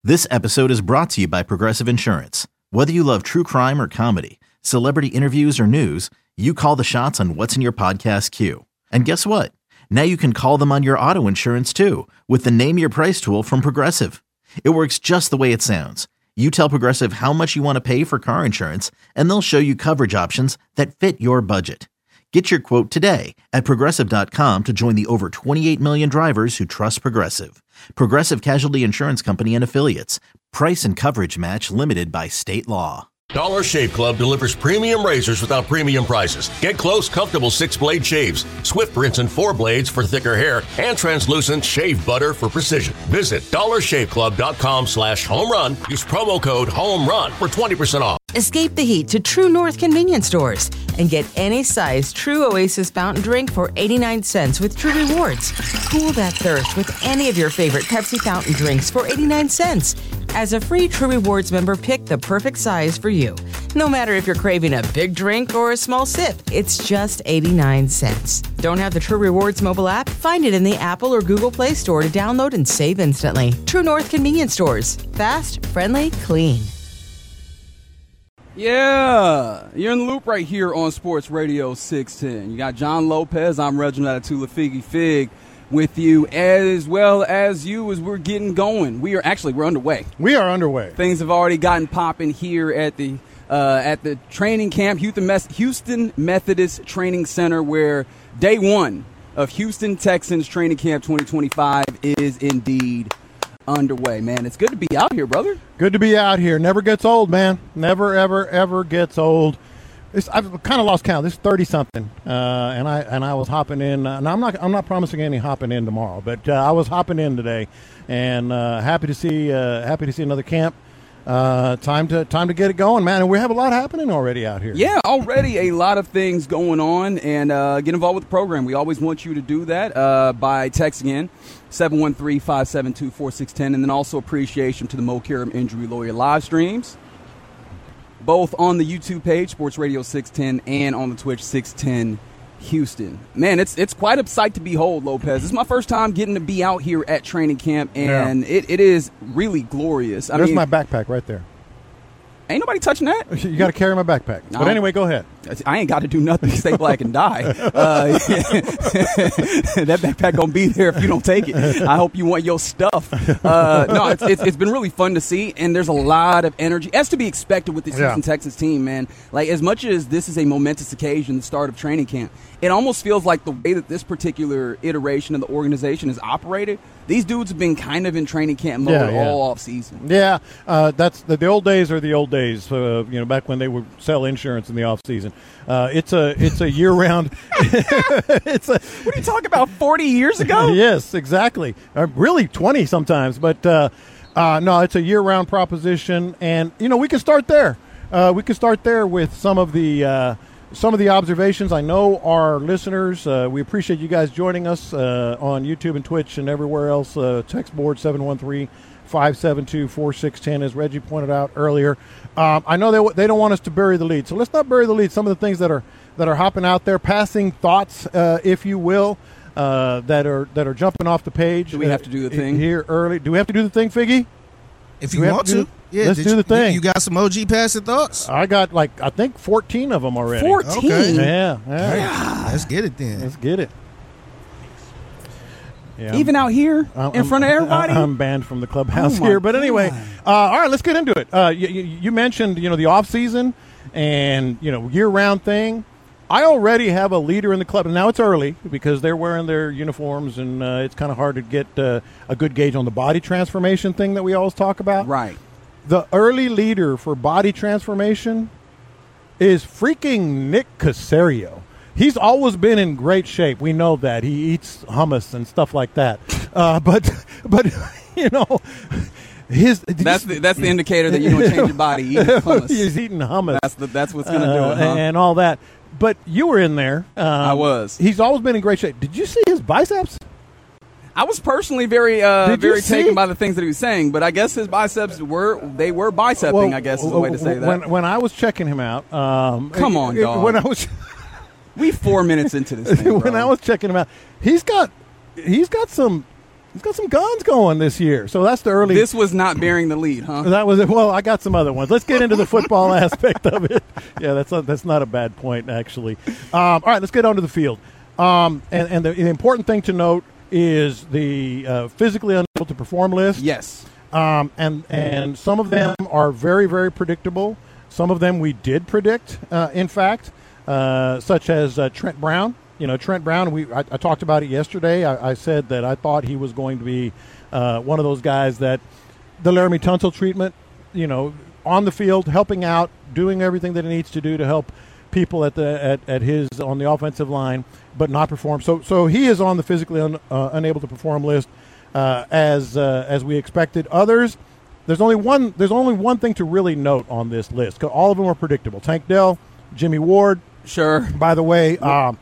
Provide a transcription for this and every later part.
This episode is brought to you by Progressive Insurance. Whether you love true crime or comedy, celebrity interviews or news, you call the shots on what's in your podcast queue. And guess what? Now you can call them on your auto insurance too with the Name Your Price tool from Progressive. It works just the way it sounds. You tell Progressive how much you want to pay for car insurance, and they'll show you coverage options that fit your budget. Get your quote today at Progressive.com to join the over 28 million drivers who trust Progressive. Progressive Casualty Insurance Company and Affiliates. Price and coverage match limited by state law. Dollar Shave Club delivers premium razors without premium prices. Get close, comfortable 6-blade shaves, Swift rinse and 4 blades for thicker hair, and translucent shave butter for precision. Visit dollarshaveclub.com/home-run. Use promo code HOME-RUN for 20% off. Escape the heat to True North convenience stores and get any size True Oasis fountain drink for 89 cents with True Rewards. Cool that thirst with any of your favorite Pepsi fountain drinks for 89 cents. As a free True Rewards member, pick the perfect size for you. No matter if you're craving a big drink or a small sip, it's just 89 cents. Don't have the True Rewards mobile app? Find it in the Apple or Google Play Store to download and save instantly. True North convenience stores. Fast, friendly, clean. Yeah, you're in the loop right here on Sports Radio 610. You got John Lopez. I'm Reginald Atatula Figgy Fig with you, as well as you, as we're getting going. We're underway. We are underway. Things have already gotten popping here at the training camp, Houston Methodist Training Center, where day one of Houston Texans Training Camp 2025 is indeed underway. Man, it's good to be out here, brother. Good to be out here. Never gets old, man. Never, ever, ever gets old. I've kind of lost count. This is 30-something, and I was hopping in. And I'm not promising any hopping in tomorrow, but I was hopping in today, and happy to see another camp. Time to get it going, man. And we have a lot happening already out here. Yeah, already a lot of things going on, and get involved with the program. We always want you to do that by texting in 713-572-4610, and then also appreciation to the Mo Karam Injury Lawyer live streams, both on the YouTube page, Sports Radio 610, and on the Twitch 610 Houston. Man, it's quite a sight to behold, Lopez. This is my first time getting to be out here at training camp, and it is really glorious. There's my backpack right there. Ain't nobody touching that. You got to carry my backpack. No. But anyway, go ahead. I ain't got to do nothing. Stay black and die. That backpack going to be there if you don't take it. I hope you want your stuff. No, it's been really fun to see, and there's a lot of energy, as to be expected with this Houston Texans team, man. Like, as much as this is a momentous occasion, the start of training camp, it almost feels like the way that this particular iteration of the organization is operated, these dudes have been kind of in training camp mode all off season. Yeah, that's the old days are the old days. Back when they would sell insurance in the off season. It's a year round. What are you talking about? 40 years ago? Yes, exactly. Really 20 sometimes, but no, it's a year round proposition, and we can start there. We can start there with some of the observations. I know our listeners, we appreciate you guys joining us on YouTube and Twitch and everywhere else. Text board 713-572-4610, as Reggie pointed out earlier. I know they don't want us to bury the lead, so let's not bury the lead. Some of the things that are hopping out there, passing thoughts, if you will, that are jumping off the page. Do we have to do the thing here early? Do we have to do the thing, Figgy? If you want to. Yeah, let's do the thing. You got some OG passing thoughts? I got I think 14 of them already. 14? Okay. Yeah. Let's get it then. Let's get it. Yeah, even out here in front of everybody? I'm banned from the clubhouse here. But anyway, all right, let's get into it. You mentioned, the off season and, year-round thing. I already have a leader in the club. Now it's early because they're wearing their uniforms, and it's kind of hard to get a good gauge on the body transformation thing that we always talk about. Right. The early leader for body transformation is freaking Nick Caserio. He's always been in great shape. We know that. He eats hummus and stuff like that. But that's the indicator that you don't change your body. Eating hummus. He's eating hummus. That's what's going to do it, huh? And all that. But you were in there. I was. He's always been in great shape. Did you see his biceps? I was personally very taken by the things that he was saying, but I guess his biceps were bicepping. Well, I guess is the way to say that. When I was checking him out, come on, dog. When I was, we 4 minutes into this thing, when I was checking him out, he's got some He's got some guns going this year. So that's the early. This was not bearing the lead, huh? That was it. Well, I got some other ones. Let's get into the football aspect of it. Yeah, that's not a bad point, actually. All right, let's get onto the field. And the important thing to note is the physically unable to perform list. Yes. And some of them are very, very predictable. Some of them we did predict, in fact, such as Trent Brown. Trent Brown, I talked about it yesterday. I said that I thought he was going to be one of those guys that the Laramie Tunsil treatment, on the field, helping out, doing everything that he needs to do to help people on the offensive line, but not perform. So he is on the physically unable to perform list as we expected. Others, there's only one thing to really note on this list. All of them are predictable. Tank Dell, Jimmy Ward. Sure. By the way,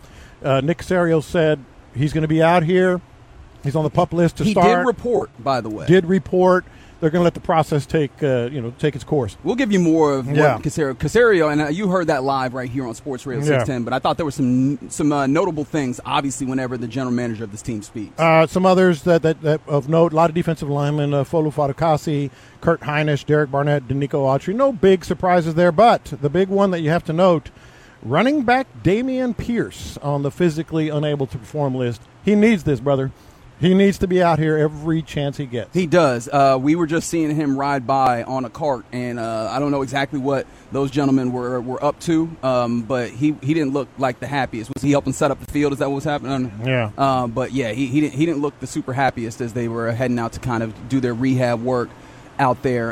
Nick Caserio said he's going to be out here. He's on the PUP list to start. He did report, by the way. They're going to let the process take its course. We'll give you more of what Caserio, and you heard that live right here on Sports Radio 610. But I thought there were some notable things, obviously, whenever the general manager of this team speaks. Some others that of note: a lot of defensive linemen, Folu Fatukasi, Kurt Heinisch, Derek Barnett, Danico Autry. No big surprises there, but the big one that you have to note: running back Dameon Pierce on the physically unable to perform list. He needs this, brother. He needs to be out here every chance he gets. He does. We were just seeing him ride by on a cart, and I don't know exactly what those gentlemen were up to, but he didn't look like the happiest. Was he helping set up the field? Is that what was happening? Yeah. But yeah, he didn't look the super happiest as they were heading out to kind of do their rehab work out there,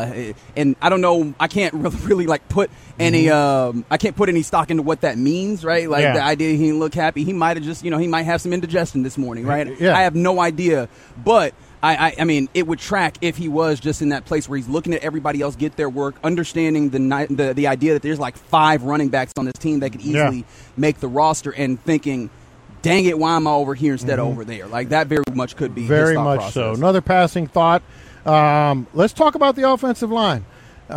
and I don't know. I can't really like put any. I can't put any stock into what that means, right? Like the idea he didn't look happy. He might have just, he might have some indigestion this morning, right? Yeah. I have no idea, but I mean, it would track if he was just in that place where he's looking at everybody else get their work, understanding the idea that there's like 5 running backs on this team that could easily make the roster, and thinking, dang it, why am I over here instead of over there? Like that very much could be very his thought much process. so. Another passing thought. Let's talk about the offensive line.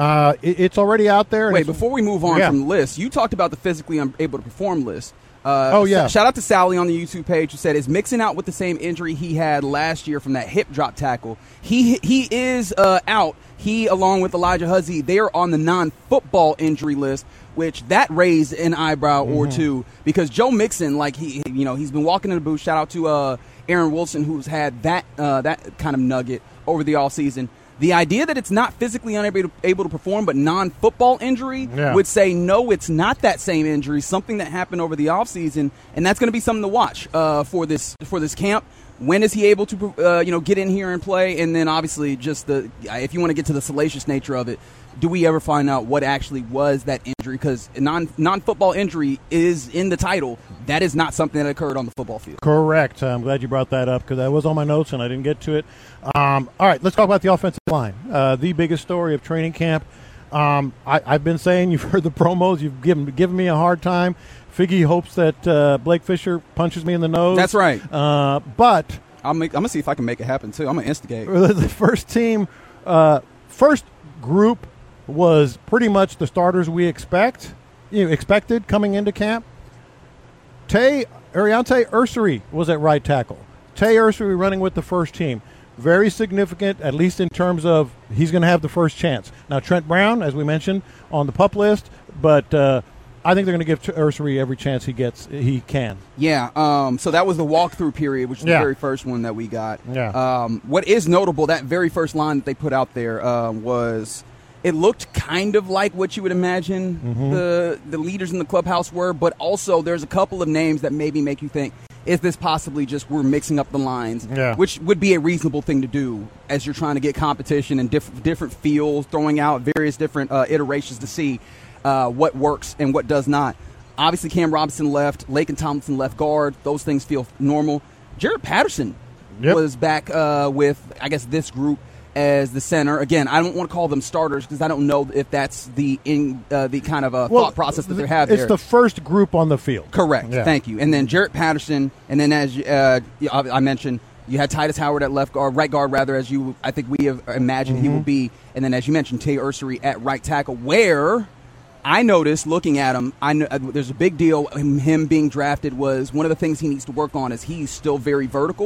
It's already out there. Wait, before we move on from the list, you talked about the physically unable to perform list. Shout out to Sally on the YouTube page who said, is Mixon out with the same injury he had last year from that hip drop tackle? He is out. He, along with Elijah Huzzie, they are on the non-football injury list, which that raised an eyebrow or two, because Joe Mixon, like he's been walking in the booth. Shout out to Aaron Wilson, who's had that kind of nugget over the offseason. The idea that it's not physically unable to perform but non-football injury would say, no, it's not that same injury, something that happened over the offseason, and that's going to be something to watch for this camp. When is he able to get in here and play? And then obviously just if you want to get to the salacious nature of it, do we ever find out what actually was that injury? Because non-football injury is in the title. That is not something that occurred on the football field. Correct. I'm glad you brought that up because that was on my notes and I didn't get to it. All right, let's talk about the offensive line. The biggest story of training camp. I've been saying, you've heard the promos, you've given me a hard time. Figgy hopes that Blake Fisher punches me in the nose. That's right. But I'm going to see if I can make it happen, too. I'm going to instigate. The first team, first group was pretty much the starters we expected coming into camp. Ariante Ursary was at right tackle. Tay Ursary running with the first team. Very significant, at least in terms of he's going to have the first chance. Now, Trent Brown, as we mentioned, on the PUP list, but I think they're going to give Ursary every chance he can. Yeah, so that was the walkthrough period, which is the very first one that we got. Yeah. What is notable, that very first line that they put out there was – it looked kind of like what you would imagine the leaders in the clubhouse were, but also there's a couple of names that maybe make you think, is this possibly just we're mixing up the lines, which would be a reasonable thing to do as you're trying to get competition and different feels, throwing out various different iterations to see what works and what does not. Obviously, Cam Robinson left, Laken Tomlinson left guard. Those things feel normal. Jaret Patterson was back with, I guess, this group as the center. Again, I don't want to call them starters because I don't know if that's the kind of thought process that they have there. It's the first group on the field. Correct. Yeah. Thank you. And then Jaret Patterson, and then as I mentioned, you had Titus Howard at right guard, as I think we have imagined he will be. And then as you mentioned, Tay Ursary at right tackle, where I noticed looking at him, there's a big deal. Him being drafted was one of the things he needs to work on is he's still very vertical.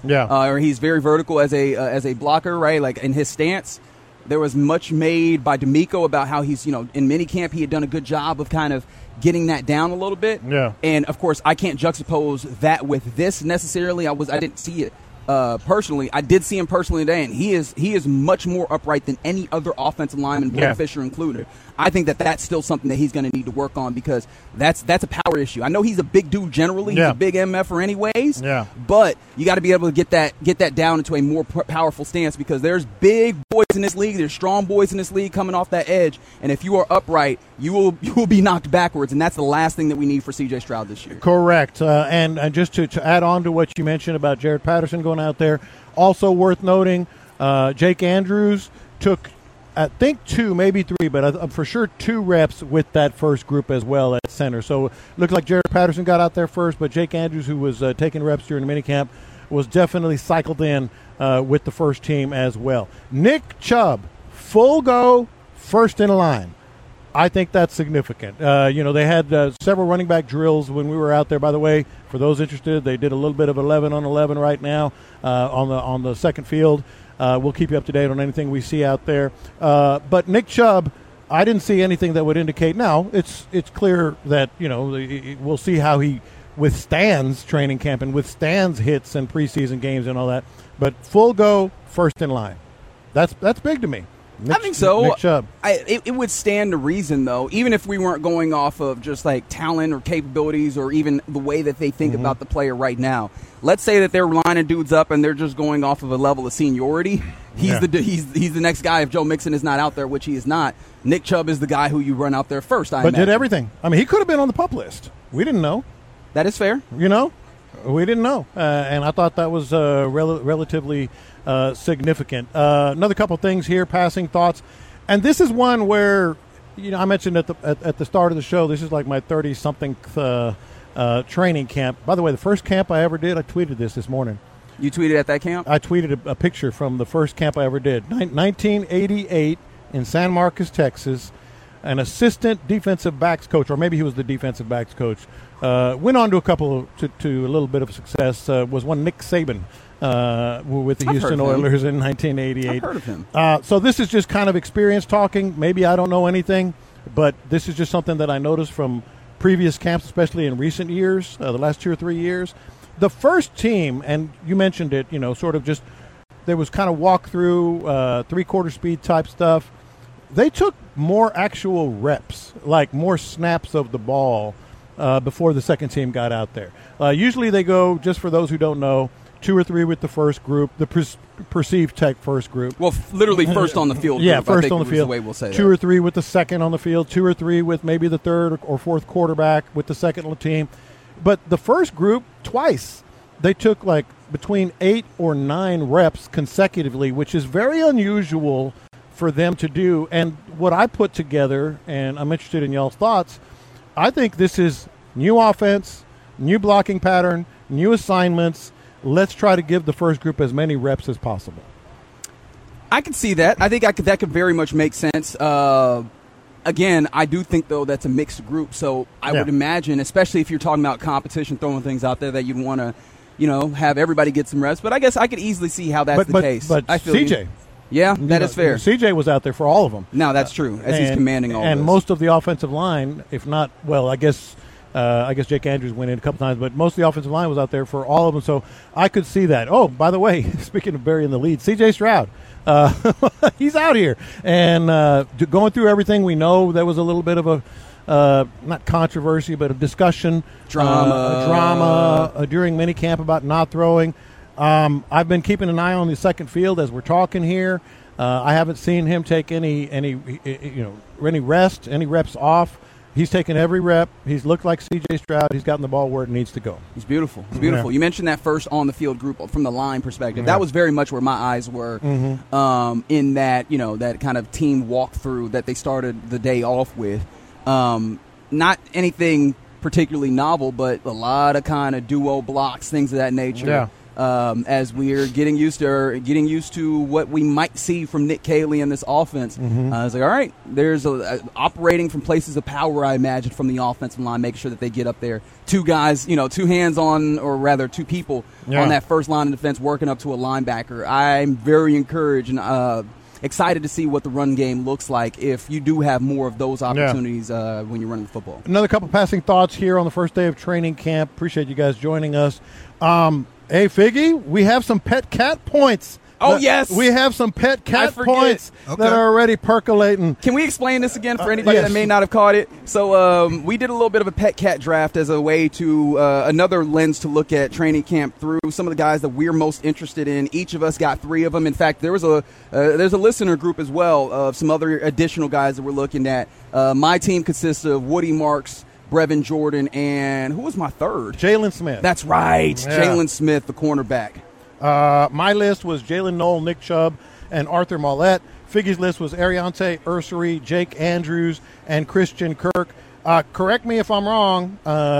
or he's very vertical as a blocker, right? Like in his stance. There was much made by D'Amico about how he's, in minicamp he had done a good job of kind of getting that down a little bit. Yeah. And, of course, I can't juxtapose that with this necessarily. I didn't see it personally. I did see him personally today, and he is much more upright than any other offensive lineman, Blake Fisher included. I think that's still something that he's going to need to work on because that's a power issue. I know he's a big dude generally. He's a big MFer anyways. Yeah. But you got to be able to get that down into a more powerful stance because there's big boys in this league. There's strong boys in this league coming off that edge. And if you are upright, you will be knocked backwards. And that's the last thing that we need for C.J. Stroud this year. Correct. And just to add on to what you mentioned about Jaret Patterson going out there, also worth noting, Jake Andrews took I think 2, maybe 3, but for sure 2 reps with that first group as well at center. So it looks like Jaret Patterson got out there first, but Jake Andrews, who was taking reps during the minicamp, was definitely cycled in with the first team as well. Nick Chubb, full go, first in line. I think that's significant. They had several running back drills when we were out there. By the way, for those interested, they did a little bit of 11 on 11 right now on the second field. We'll keep you up to date on anything we see out there. But Nick Chubb, I didn't see anything that would indicate. Now, it's clear that, we'll see how he withstands training camp and withstands hits and preseason games and all that. But full go, first in line. That's big to me. I think so. Nick Chubb. It would stand to reason, though, even if we weren't going off of just like talent or capabilities or even the way that they think about the player right now. Let's say that they're lining dudes up and they're just going off of a level of seniority. He's the next guy if Joe Mixon is not out there, which he is not. Nick Chubb is the guy who you run out there first, I imagine. Did everything. I mean, he could have been on the PUP list. We didn't know. That is fair. We didn't know. And I thought that was relatively significant. Another couple things here, passing thoughts. And this is one where, I mentioned at the start of the show, this is like my 30-something training camp. By the way, the first camp I ever did, I tweeted this morning. You tweeted at that camp? I tweeted a picture from the first camp I ever did. 1988 in San Marcos, Texas. An assistant defensive backs coach, or maybe he was the defensive backs coach, went on to a little bit of success, was one Nick Saban with the Houston Oilers in 1988. I've heard of him. So this is just kind of experience talking. Maybe I don't know anything, but this is just something that I noticed from previous camps, especially in recent years, the last 2 or 3 years. The first team, and you mentioned it, sort of just there was kind of walk through, 3/4 speed type stuff. They took more actual reps, like more snaps of the ball before the second team got out there. Usually they go, just for those who don't know, 2 or 3 with the first group, the perceived tech first group. Well, literally first on the field. Yeah, group, first on the field. The way we'll say 2 or 3 with the second on the field, 2 or 3 with maybe the third or fourth quarterback with the second on the team. But the first group, twice, they took like between 8 or 9 reps consecutively, which is very unusual for them to do. And what I put together, and I'm interested in y'all's thoughts, I think this is new offense, new blocking pattern, new assignments. Let's try to give the first group as many reps as possible. I can see that. I think that could very much make sense. Again, I do think, though, that's a mixed group. So I would imagine, especially if you're talking about competition, throwing things out there, that you'd want to, have everybody get some reps. But I guess I could easily see how that's the case. But I feel CJ. Yeah, that is fair. CJ was out there for all of them. No, that's true, as he's commanding all of this. And most of the offensive line, if not, well, I guess Jake Andrews went in a couple times, but most of the offensive line was out there for all of them. So I could see that. Oh, by the way, speaking of burying the lead, C.J. Stroud, he's out here. And going through everything, we know there was a little bit of a, not controversy, but a discussion. Drama during minicamp about not throwing. I've been keeping an eye on the second field as we're talking here. I haven't seen him take any rest, any reps off. He's taken every rep. He's looked like C.J. Stroud. He's gotten the ball where it needs to go. He's beautiful. He's beautiful. Yeah. You mentioned that first on-the-field group from the line perspective. Yeah. That was very much where my eyes were in that, that kind of team walkthrough that they started the day off with. Not anything particularly novel, but a lot of kind of duo blocks, things of that nature. Yeah. as we're getting used to what we might see from Nick Caley in this offense. I was like, all right, there's operating from places of power, I imagine, from the offensive line, making sure that they get up there. Two guys, two hands on, or rather two people on that first line of defense working up to a linebacker. I'm very encouraged and excited to see what the run game looks like if you do have more of those opportunities when you're running the football. Another couple passing thoughts here on the first day of training camp. Appreciate you guys joining us. Hey, Figgy, we have some pet cat points. Oh, yes. We have some pet cat points that are already percolating. Can we explain this again for anybody that may not have caught it? So we did a little bit of a pet cat draft as a way to another lens to look at training camp through some of the guys that we're most interested in. Each of us got 3 of them. In fact, there's a listener group as well of some other additional guys that we're looking at. My team consists of Woody Marks, Brevin Jordan, and who was my third? Jalen Smith. That's right. Yeah. Jalen Smith, the cornerback. My list was Jalen Knoll, Nick Chubb, and Arthur Mollett. Figgy's list was Ariante Ursery, Jake Andrews, and Christian Kirk. Correct me if I'm wrong,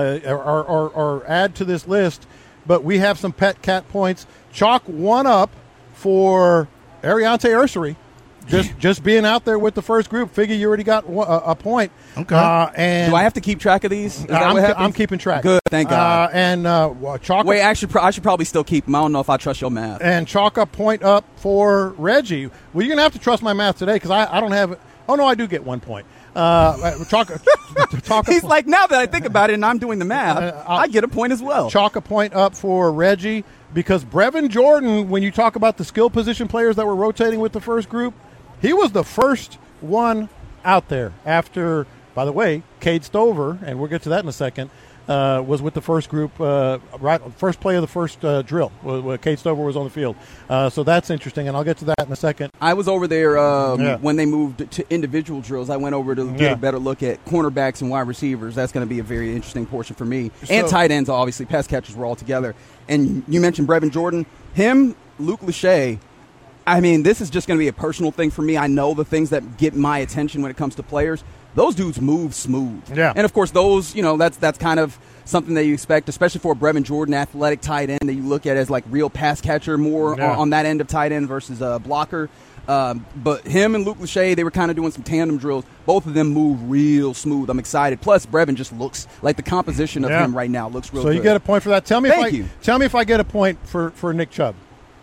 or add to this list, but we have some pet cat points. Chalk one up for Ariante Ursery. Just being out there with the first group. Figgy, you already got a point. Okay. And do I have to keep track of these? Is that what happens? I'm keeping track. Good, thank God. Chalk. Wait, I should probably still keep them. I don't know if I trust your math. And chalk a point up for Reggie. Well, you're gonna have to trust my math today because I don't have. Oh no, I do get 1 point. Chalk. He's like, now that I think about it, and I'm doing the math, I get a point as well. Chalk a point up for Reggie because Brevin Jordan. When you talk about the skill position players that were rotating with the first group, he was the first one out there after, by the way, Cade Stover, and we'll get to that in a second, was with the first group, first play of the first drill. Cade Stover was on the field. So that's interesting, and I'll get to that in a second. I was over there when they moved to individual drills. I went over to get a better look at cornerbacks and wide receivers. That's going to be a very interesting portion for me. And tight ends, obviously. Pass catchers were all together. And you mentioned Brevin Jordan. Him, Luke Lachey. I mean, this is just going to be a personal thing for me. I know the things that get my attention when it comes to players. Those dudes move smooth. Yeah. And, of course, those, that's kind of something that you expect, especially for a Brevin Jordan athletic tight end that you look at as like real pass catcher more on that end of tight end versus a blocker. But him and Luke Lachey, they were kind of doing some tandem drills. Both of them move real smooth. I'm excited. Plus, Brevin just looks like the composition of him right now looks real good. So you get a point for that. Tell me if I get a point for Nick Chubb.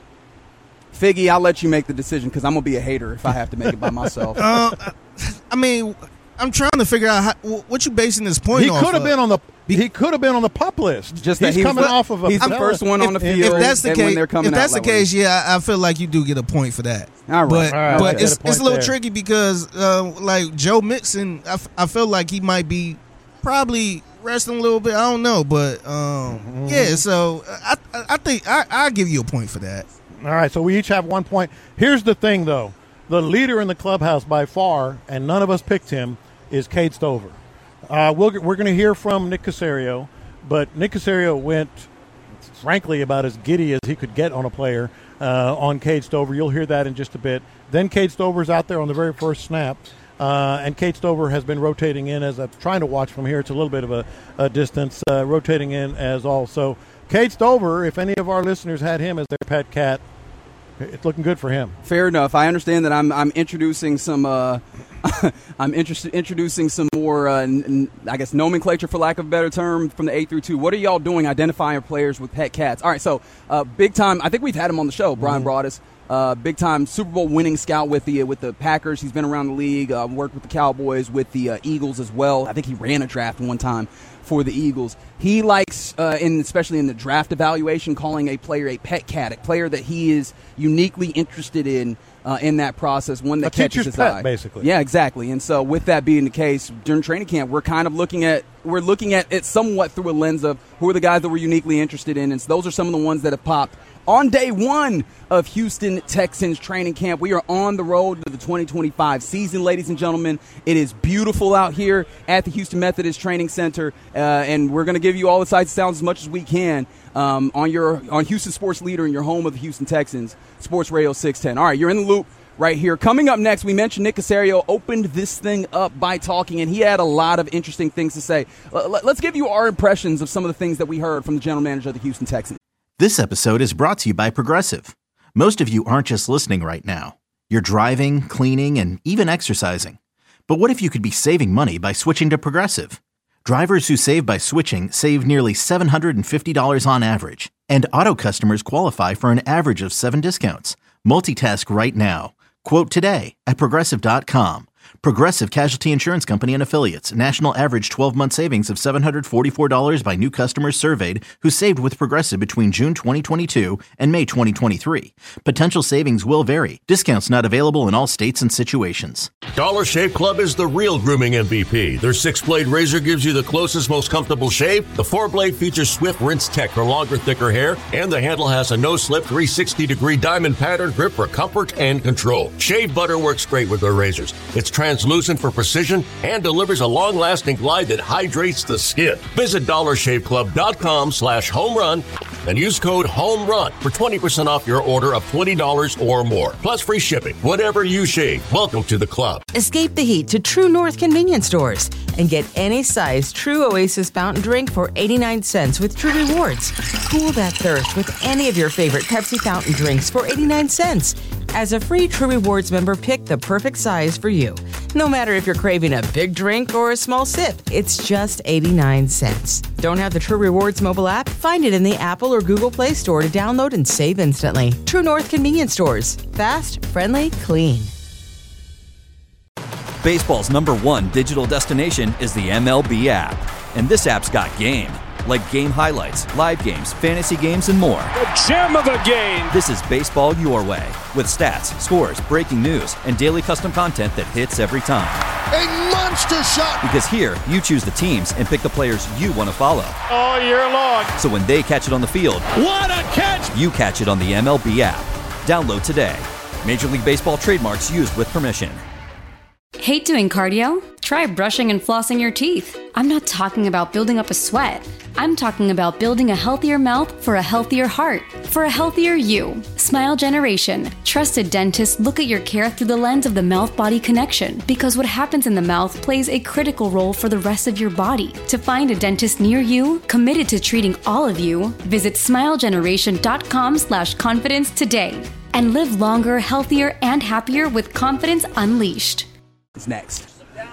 Figgy, I'll let you make the decision because I'm going to be a hater if I have to make it by myself. I mean, I'm trying to figure out what you basing this point on. He could have been on the pup list. Just that he's coming off of he's the first one on the field. If that's the case, when that's the case, I feel like you do get a point for that. All right, but it's a little tricky because like Joe Mixon, I feel like he might be probably resting a little bit. I don't know, but yeah. So I think I'll give you a point for that. All right, so we each have 1 point. Here's the thing, though. The leader in the clubhouse by far, and none of us picked him, is Cade Stover. We're going to hear from Nick Caserio, but Nick Caserio went, frankly, about as giddy as he could get on a player on Cade Stover. You'll hear that in just a bit. Then Cade Stover's out there on the very first snap, and Cade Stover has been rotating in as I'm trying to watch from here. It's a little bit of a distance, rotating in as also. Cade Stover, if any of our listeners had him as their pet cat, it's looking good for him. Fair enough. I understand that I'm introducing some introducing some more I guess nomenclature, for lack of a better term, from the 8 through 2. What are y'all doing identifying players with pet cats? All right, so big time. I think we've had him on the show. Brian Broaddus, big time Super Bowl winning scout with the Packers. He's been around the league, worked with the Cowboys, with the Eagles as well. I think he ran a draft one time for the Eagles. He likes, especially in the draft evaluation, calling a player a pet cat, a player that he is uniquely interested in that process, one that catches his eye. Basically. Yeah, exactly. And so with that being the case, during training camp, we're kind of looking at it somewhat through a lens of who are the guys that we're uniquely interested in. And so those are some of the ones that have popped on day one of Houston Texans training camp. We are on the road to the 2025 season, ladies and gentlemen. It is beautiful out here at the Houston Methodist Training Center, and we're going to give you all the sights and sounds as much as we can on Houston Sports Leader in your home of the Houston Texans, Sports Radio 610. All right, you're in the loop right here. Coming up next, we mentioned Nick Caserio opened this thing up by talking, and he had a lot of interesting things to say. Let's give you our impressions of some of the things that we heard from the general manager of the Houston Texans. This episode is brought to you by Progressive. Most of you aren't just listening right now. You're driving, cleaning, and even exercising. But what if you could be saving money by switching to Progressive? Drivers who save by switching save nearly $750 on average. And auto customers qualify for an average of 7 discounts. Multitask right now. Quote today at Progressive.com. Progressive Casualty Insurance Company and Affiliates. National average 12-month savings of $744 by new customers surveyed who saved with Progressive between June 2022 and May 2023. Potential savings will vary. Discounts not available in all states and situations. Dollar Shave Club is the real grooming MVP. Their 6-blade razor gives you the closest, most comfortable shave. The 4-blade features Swift Rinse Tech for longer, thicker hair. And the handle has a no-slip 360-degree diamond pattern grip for comfort and control. Shave butter works great with their razors. It's translucent for precision and delivers a long-lasting glide that hydrates the skin. Visit dollarshaveclub.com/homerun and use code HOMERUN for 20% off your order of $20 or more. Plus free shipping. Whatever you shave, welcome to the club. Escape the heat to True North convenience stores and get any size True Oasis fountain drink for 89 cents with True Rewards. Cool that thirst with any of your favorite Pepsi fountain drinks for 89 cents. As a free True Rewards member, pick the perfect size for you. No matter if you're craving a big drink or a small sip, it's just 89 cents. Don't have the True Rewards mobile app? Find it in the Apple or Google Play Store to download and save instantly. True North convenience stores. Fast, friendly, clean. Baseball's #1 digital destination is the MLB app. And this app's got game. Like game highlights, live games, fantasy games, and more. The gem of a game! This is baseball your way, with stats, scores, breaking news, and daily custom content that hits every time. A monster shot! Because here, you choose the teams and pick the players you want to follow. All year long. So when they catch it on the field, what a catch! You catch it on the MLB app. Download today. Major League Baseball trademarks used with permission. Hate doing cardio? Try brushing and flossing your teeth. I'm not talking about building up a sweat. I'm talking about building a healthier mouth for a healthier heart, for a healthier you. Smile Generation. Trusted dentists look at your care through the lens of the mouth-body connection, because what happens in the mouth plays a critical role for the rest of your body. To find a dentist near you, committed to treating all of you, visit smilegeneration.com/confidence today. And live longer, healthier, and happier with Confidence Unleashed. It's next.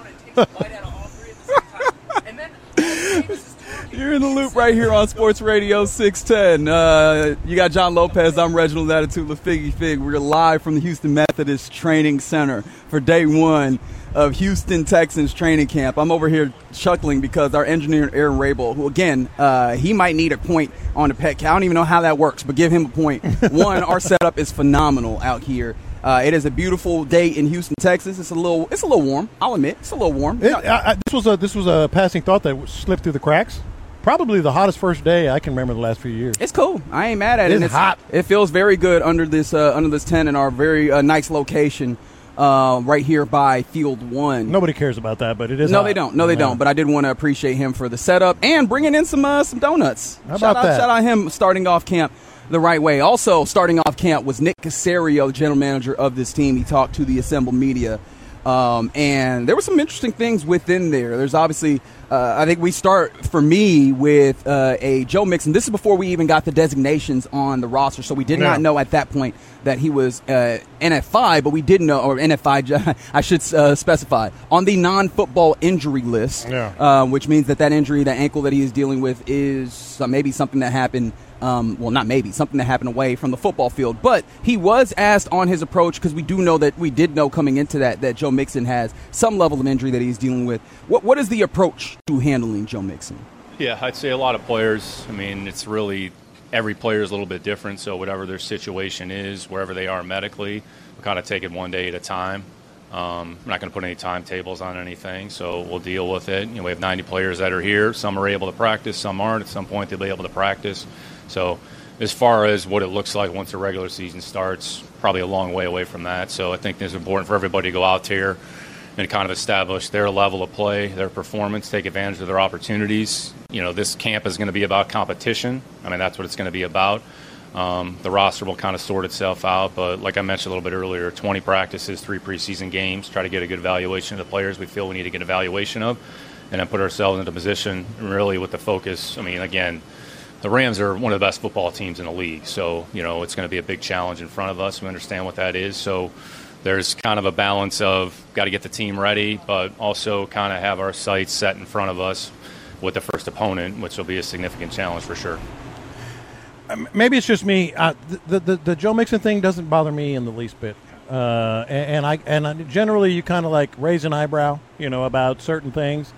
You're in the loop right here on Sports Radio 610. You got John Lopez. I'm Reginald Attitude LaFiggy Fig. We're live from the Houston Methodist Training Center for day 1 of Houston Texans training camp. I'm over here chuckling because our engineer, Aaron Rabel, who, again, he might need a point on the pet count. I don't even know how that works, but give him a point. One, our setup is phenomenal out here. It is a beautiful day in Houston, Texas. It's a little warm. I'll admit, it's a little warm. This was a passing thought that slipped through the cracks. Probably the hottest first day I can remember the last few years. It's cool. I ain't mad at it. It's hot. It feels very good under this tent in our very nice location right here by Field 1. Nobody cares about that, but it is. No, hot. they don't. No, they don't. But I did want to appreciate him for the setup and bringing in some donuts. How about that? Shout out him starting off camp the right way. Also starting off camp was Nick Caserio, the general manager of this team. He talked to the assembled media. And there were some interesting things within there. There's obviously, I think we start, for me, with a Joe Mixon. This is before we even got the designations on the roster, so we did not know at that point that he was NFI, but we did know, or NFI, I should specify, on the non-football injury list, which means that injury, that ankle that he is dealing with is maybe something that happened not maybe, something that happened away from the football field. But he was asked on his approach, because we did know coming into that Joe Mixon has some level of injury that he's dealing with. What is the approach to handling Joe Mixon? Yeah, I'd say a lot of players. I mean, it's really every player is a little bit different, so whatever their situation is, wherever they are medically, we kind of take it one day at a time. We're not going to put any timetables on anything, so we'll deal with it. We have 90 players that are here. Some are able to practice, some aren't. At some point, they'll be able to practice. So as far as what it looks like once the regular season starts, probably a long way away from that. So I think it's important for everybody to go out there and kind of establish their level of play, their performance, take advantage of their opportunities. This camp is going to be about competition. I mean, that's what it's going to be about. The roster will kind of sort itself out, but like I mentioned a little bit earlier, 20 practices, 3 preseason games, try to get a good evaluation of the players we feel we need to get an evaluation of, and then put ourselves into position really with the focus. I mean, again, the Rams are one of the best football teams in the league. So, it's going to be a big challenge in front of us. We understand what that is. So there's kind of a balance of got to get the team ready, but also kind of have our sights set in front of us with the first opponent, which will be a significant challenge for sure. Maybe it's just me. The Joe Mixon thing doesn't bother me in the least bit. And generally you kind of like raise an eyebrow, about certain things.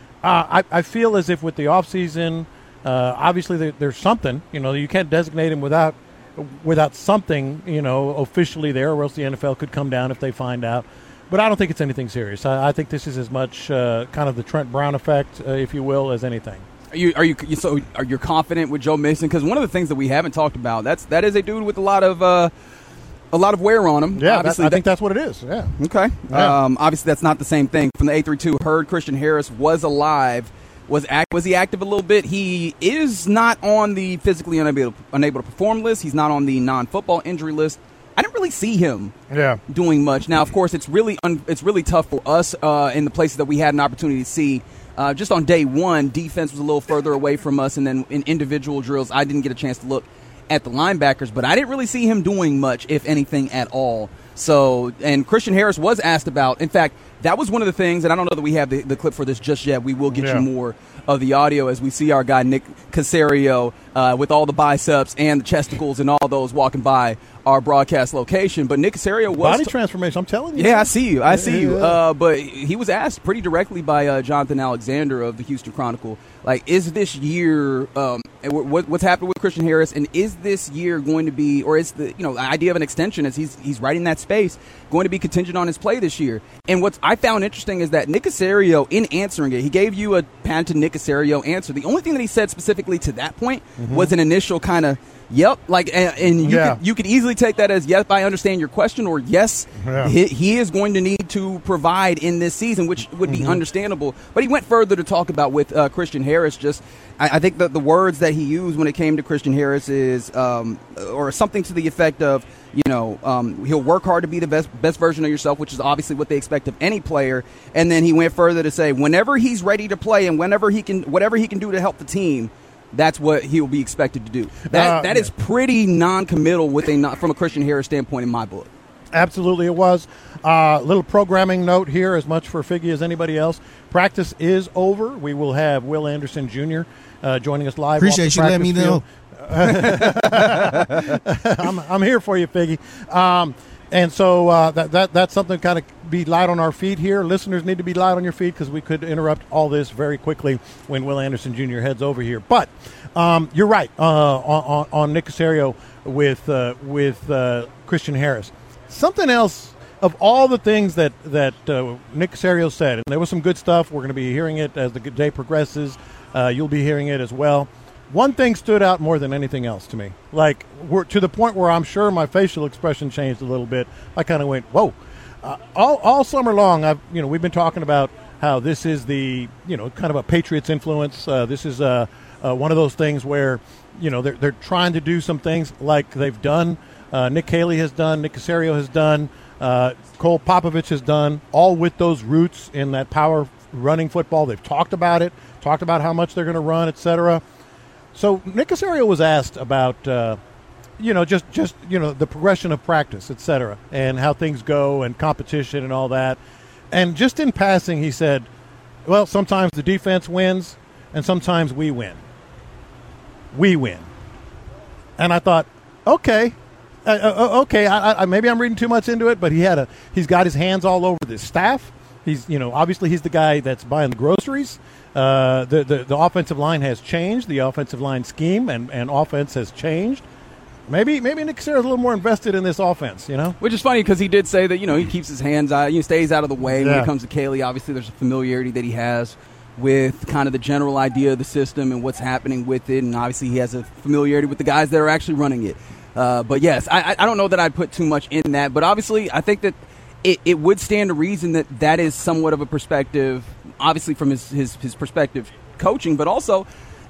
I feel as if with the offseason, obviously there's something, you can't designate him without something, officially there, or else the NFL could come down if they find out. But I don't think it's anything serious. I think this is as much kind of the Trent Brown effect, if you will, as anything. Are you confident with Joe Mixon? Because one of the things that we haven't talked about, that is a dude with a lot of wear on him. Yeah, I think that's what it is. Yeah. Okay. Yeah. Obviously, that's not the same thing. From the 832, heard Christian Harris was alive. Was he active a little bit? He is not on the physically unable to perform list. He's not on the non-football injury list. I didn't really see him doing much. Now, of course, it's really tough for us in the places that we had an opportunity to see. Just on day one, defense was a little further away from us, and then in individual drills, I didn't get a chance to look at the linebackers, but I didn't really see him doing much, if anything at all. So, and Christian Harris was asked about. In fact, that was one of the things, and I don't know that we have the clip for this just yet. We will get you more of the audio as we see our guy Nick Caserio with all the biceps and the chesticles and all those walking by our broadcast location. But Nick Caserio was body transformation. I'm telling you. Yeah, I see you. But he was asked pretty directly by Jonathan Alexander of the Houston Chronicle, like, is this year what's happened with Christian Harris, and is this year going to be, or is the idea of an extension as he's right in that space going to be contingent on his play this year? And what I found interesting is that Nick Caserio, in answering it, he gave you a patented Nick Caserio answer. The only thing that he said specifically to that point was an initial kind of yep, you could easily take that as yes, I understand your question, or yes, he is going to need to provide in this season, which would be understandable. But he went further to talk about with Christian Harris. Just I think that the words that he used when it came to Christian Harris is or something to the effect of he'll work hard to be the best version of yourself, which is obviously what they expect of any player. And then he went further to say whenever he's ready to play and whatever he can do to help the team, that's what he'll be expected to do. That is pretty non-committal from a Christian Harris standpoint in my book. Absolutely it was. Little programming note here, as much for Figgy as anybody else. Practice is over. We will have Will Anderson Jr. Joining us live. Appreciate you letting me know. I'm here for you, Figgy. And so that's something to kind of be light on our feet here. Listeners need to be light on your feet because we could interrupt all this very quickly when Will Anderson Jr. heads over here. But you're right on Nick Caserio with Christian Harris. Something else, of all the things that Nick Caserio said, and there was some good stuff. We're going to be hearing it as the day progresses. You'll be hearing it as well. One thing stood out more than anything else to me. Like, we're to the point where I'm sure my facial expression changed a little bit. I kind of went, whoa. All summer long, we've been talking about how this is the, kind of a Patriots influence. This is one of those things where, they're trying to do some things like they've done. Nick Haley has done, Nick Caserio has done, Cole Popovich has done, all with those roots in that power running football. They've talked about it, talked about how much they're going to run, et cetera. So Nick Caserio was asked about, the progression of practice, et cetera, and how things go and competition and all that. And just in passing, he said, well, sometimes the defense wins and sometimes we win. We win. And I thought, okay. Maybe I'm reading too much into it, but he's got his hands all over the staff. He's, obviously he's the guy that's buying the groceries. The offensive line has changed. The offensive line scheme and offense has changed. Maybe Nick Caserio is a little more invested in this offense, Which is funny because he did say that, he keeps his hands out, stays out of the way when it comes to Caley. Obviously, there's a familiarity that he has with kind of the general idea of the system and what's happening with it. And obviously, he has a familiarity with the guys that are actually running it. But yes, I don't know that I'd put too much in that. But obviously, I think that it would stand to reason that is somewhat of a perspective, obviously from his perspective coaching, but also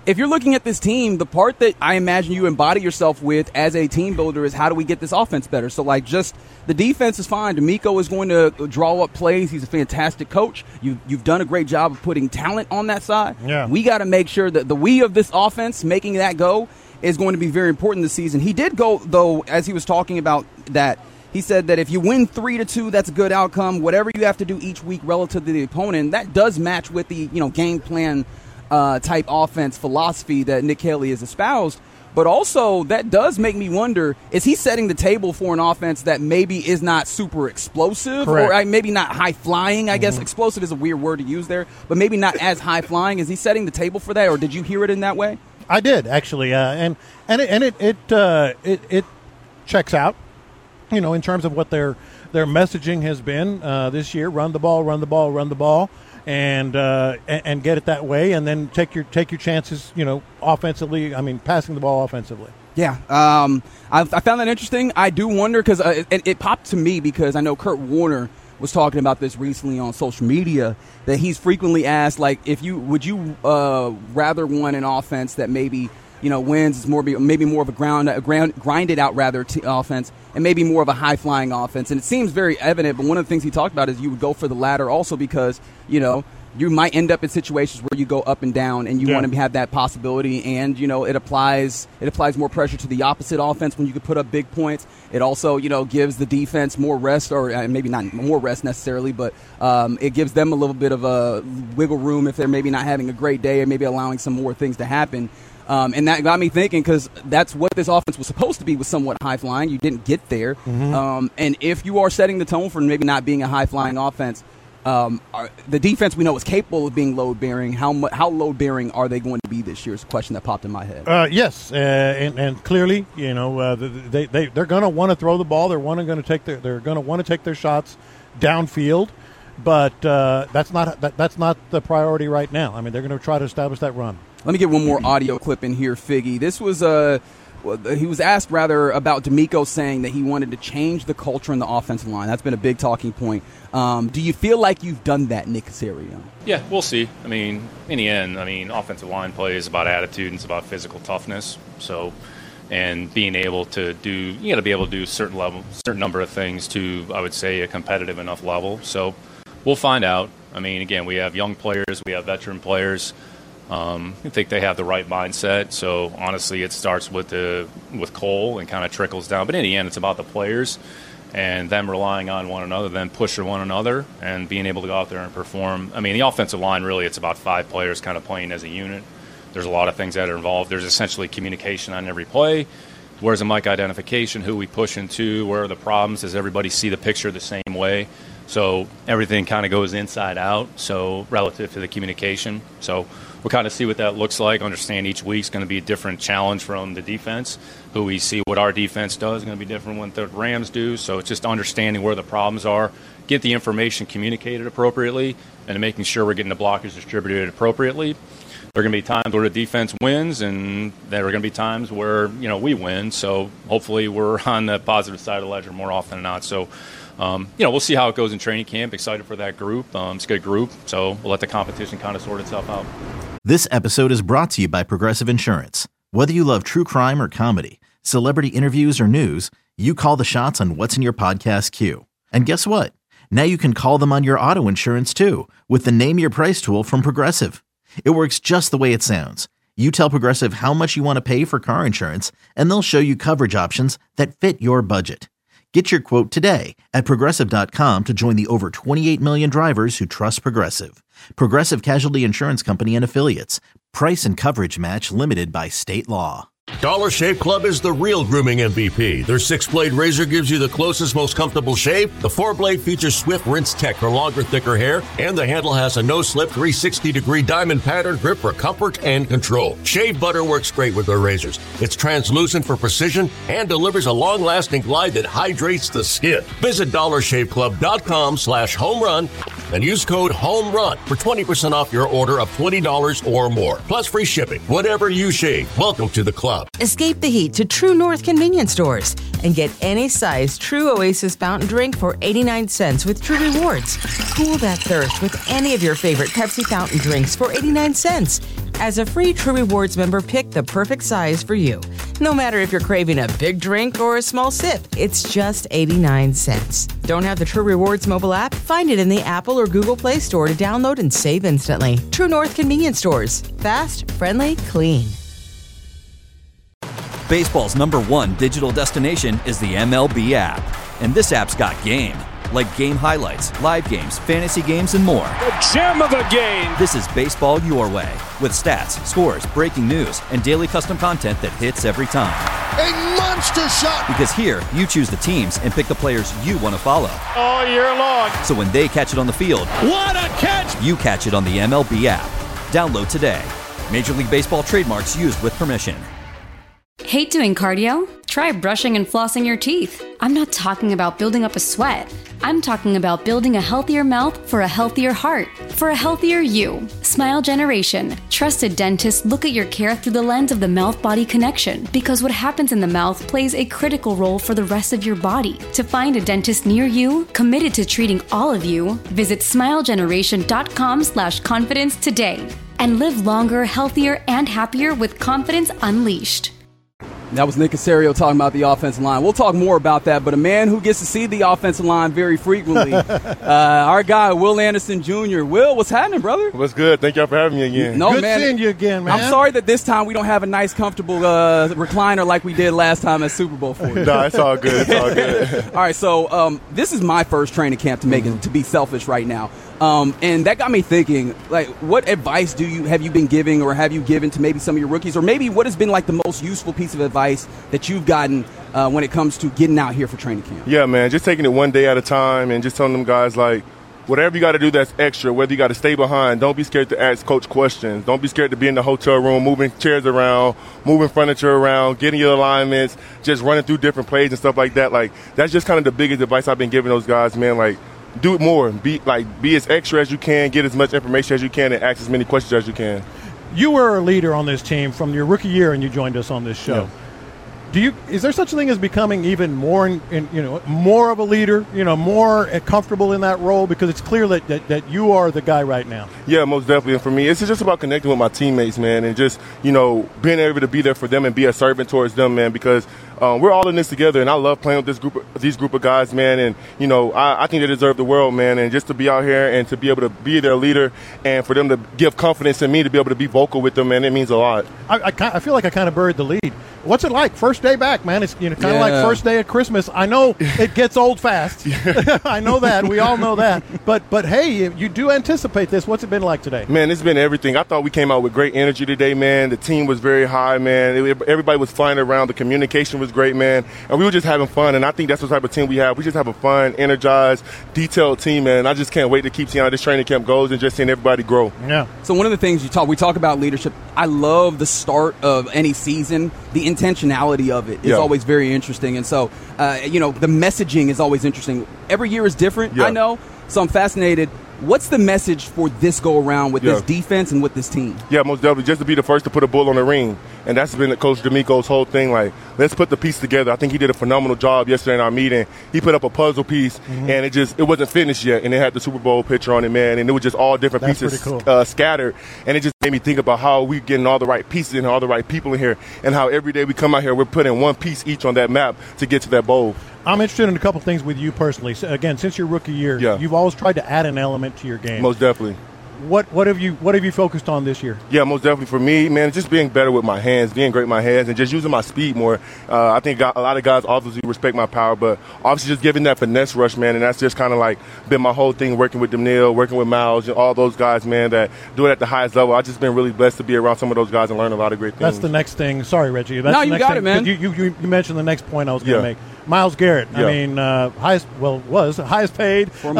if you're looking at this team, the part that I imagine you embody yourself with as a team builder is how do we get this offense better? So, like, just the defense is fine. DeMeco is going to draw up plays. He's a fantastic coach. You've done a great job of putting talent on that side. Yeah. We got to make sure that the we of this offense, making that go, is going to be very important this season. He did go, though, as he was talking about that, he said that if you win 3-2, that's a good outcome. Whatever you have to do each week relative to the opponent, that does match with the game plan type offense philosophy that Nick Haley has espoused. But also, that does make me wonder, is he setting the table for an offense that maybe is not super explosive? Correct. Or maybe not high-flying, I guess. Explosive is a weird word to use there, but maybe not as high-flying. Is he setting the table for that, or did you hear it in that way? I did, actually, and it checks out, in terms of what their messaging has been this year. Run the ball, run the ball, run the ball. And get it that way, and then take your chances, offensively. I mean, passing the ball offensively. Yeah, I found that interesting. I do wonder because it popped to me because I know Kurt Warner was talking about this recently on social media, that he's frequently asked, like, would you rather want an offense that maybe wins is maybe more of a grinded out offense, and maybe more of a high flying offense. And it seems very evident. But one of the things he talked about is you would go for the latter, also because you might end up in situations where you go up and down, and you want to have that possibility. And it applies more pressure to the opposite offense when you can put up big points. It also gives the defense more rest, or maybe not more rest necessarily, but it gives them a little bit of a wiggle room if they're maybe not having a great day, or maybe allowing some more things to happen. And that got me thinking, because that's what this offense was supposed to be, was somewhat high-flying. You didn't get there. Mm-hmm. And if you are setting the tone for maybe not being a high-flying offense, the defense we know is capable of being load-bearing. How load-bearing are they going to be this year is a question that popped in my head. Yes, and clearly, they're going to want to throw the ball. They're going to want to take their shots downfield. But that's not the priority right now. I mean, they're going to try to establish that run. Let me get one more audio clip in here, Figgy. This was he was asked rather about DeMeco saying that he wanted to change the culture in the offensive line. That's been a big talking point. Do you feel like you've done that, Nick Caserio? Yeah, we'll see. I mean, in the end, offensive line play is about attitude and it's about physical toughness. So, and being able to do, you got to be able to do certain number of things to, I would say, a competitive enough level. So, we'll find out. I mean, again, we have young players, we have veteran players. I think they have the right mindset. So honestly, it starts with Cole and kind of trickles down. But in the end, it's about the players and them relying on one another, then pushing one another, and being able to go out there and perform. I mean, the offensive line, really, it's about 5 players kind of playing as a unit. There's a lot of things that are involved. There's essentially communication on every play. Where's the mic identification? Who we push into? Where are the problems? Does everybody see the picture the same way? So everything kind of goes inside out, so relative to the communication. So we'll kind of see what that looks like. Understand each week's going to be a different challenge from the defense. Who we see what our defense does is going to be different than what the Rams do. So it's just understanding where the problems are, get the information communicated appropriately, and making sure we're getting the blockers distributed appropriately. There are going to be times where the defense wins, and there are going to be times where we win. So hopefully we're on the positive side of the ledger more often than not. So we'll see how it goes in training camp. Excited for that group. It's a good group, so we'll let the competition kind of sort itself out. This episode is brought to you by Progressive Insurance. Whether you love true crime or comedy, celebrity interviews or news, you call the shots on what's in your podcast queue. And guess what? Now you can call them on your auto insurance too, with the Name Your Price tool from Progressive. It works just the way it sounds. You tell Progressive how much you want to pay for car insurance, and they'll show you coverage options that fit your budget. Get your quote today at Progressive.com to join the over 28 million drivers who trust Progressive. Progressive Casualty Insurance Company and Affiliates. Price and coverage match limited by state law. Dollar Shave Club is the real grooming MVP. Their 6-blade razor gives you the closest, most comfortable shave. The 4-blade features Swift Rinse Tech for longer, thicker hair, and the handle has a no-slip 360-degree diamond pattern grip for comfort and control. Shave butter works great with their razors. It's translucent for precision and delivers a long-lasting glide that hydrates the skin. Visit DollarShaveClub.com/homerun and use code HOMERUN for 20% off your order of $20 or more. Plus free shipping. Whatever you shave, welcome to the club. Escape the heat to True North convenience stores and get any size True Oasis fountain drink for 89 cents with True Rewards. Cool that thirst with any of your favorite Pepsi fountain drinks for 89 cents. As a free True Rewards member, pick the perfect size for you. No matter if you're craving a big drink or a small sip, it's just 89 cents. Don't have the True Rewards mobile app? Find it in the Apple or Google Play Store to download and save instantly. True North Convenience Stores. Fast, friendly, clean. Baseball's #1 digital destination is the MLB app. And this app's got game. Like game highlights, live games, fantasy games, and more. The gem of a game. This is baseball your way. With stats, scores, breaking news, and daily custom content that hits every time. A monster shot. Because here, you choose the teams and pick the players you want to follow. All year long. So when they catch it on the field, what a catch! You catch it on the MLB app. Download today. Major League Baseball trademarks used with permission. Hate doing cardio? Try brushing and flossing your teeth. I'm not talking about building up a sweat. I'm talking about building a healthier mouth for a healthier heart, for a healthier you. Smile Generation. Trusted dentists look at your care through the lens of the mouth-body connection, because what happens in the mouth plays a critical role for the rest of your body. To find a dentist near you, committed to treating all of you, visit smilegeneration.com/confidence today and live longer, healthier, and happier with confidence unleashed. That was Nick Caserio talking about the offensive line. We'll talk more about that, but a man who gets to see the offensive line very frequently, our guy, Will Anderson Jr. Will, what's happening, brother? What's good? Thank y'all for having me again. Good seeing you again, man. I'm sorry that this time we don't have a nice, comfortable recliner like we did last time at Super Bowl for you. No, it's all good. It's all good. All right, so this is my first training camp to make it, to be selfish right now. And that got me thinking, like, what advice have you been giving or have you given to maybe some of your rookies? Or maybe what has been, like, the most useful piece of advice that you've gotten when it comes to getting out here for training camp? Yeah, man, just taking it one day at a time and just telling them guys, like, whatever you got to do that's extra, whether you got to stay behind, don't be scared to ask coach questions. Don't be scared to be in the hotel room, moving chairs around, moving furniture around, getting your alignments, just running through different plays and stuff like that. Like, that's just kind of the biggest advice I've been giving those guys, man. Like, do it more. Be as extra as you can, get as much information as you can, and ask as many questions as you can. You were a leader on this team from your rookie year, and you joined us on this show. Yeah. Is there such a thing as becoming even more, more of a leader, more comfortable in that role? Because it's clear that you are the guy right now. Yeah, most definitely. And for me, it's just about connecting with my teammates, man, and just, being able to be there for them and be a servant towards them, man, because we're all in this together, and I love playing with these group of guys, man, and, I think they deserve the world, man, and just to be out here and to be able to be their leader and for them to give confidence in me to be able to be vocal with them, man, it means a lot. I feel like I kind of buried the lead. What's it like? First day back, man. It's kind of like first day at Christmas. I know it gets old fast. I know that. We all know that. But hey, you do anticipate this. What's it been like today? Man, it's been everything. I thought we came out with great energy today, man. The team was very high, man. Everybody was flying around. The communication was great, man. And we were just having fun. And I think that's the type of team we have. We just have a fun, energized, detailed team, man. I just can't wait to keep seeing how this training camp goes and just seeing everybody grow. Yeah. So one of the things we talk about leadership. I love the start of any season. The intentionality of it is always very interesting. And so, the messaging is always interesting. Every year is different, I know. So I'm fascinated. What's the message for this go-around with this defense and with this team? Yeah, most definitely. Just to be the first to put a bull on the ring. And that's been Coach D'Amico's whole thing. Like, let's put the piece together. I think he did a phenomenal job yesterday in our meeting. He put up a puzzle piece, and it wasn't finished yet. And it had the Super Bowl picture on it, man. And it was just all different pieces scattered. And it just made me think about how we getting all the right pieces and all the right people in here, and how every day we come out here, we're putting one piece each on that map to get to that bowl. I'm interested in a couple things with you personally. So again, since your rookie year, you've always tried to add an element to your game. Most definitely. What have you focused on this year? Yeah, most definitely for me, man, just being better with my hands, being great with my hands, and just using my speed more. I think a lot of guys obviously respect my power, but obviously just giving that finesse rush, man, and that's just kind of like been my whole thing, working with Daniil, working with Miles, and all those guys, man, that do it at the highest level. I've just been really blessed to be around some of those guys and learn a lot of great things. That's the next thing. Sorry, Reggie. That's no, you got it, man. You mentioned the next point I was going to make. Myles Garrett, I mean, highest paid, one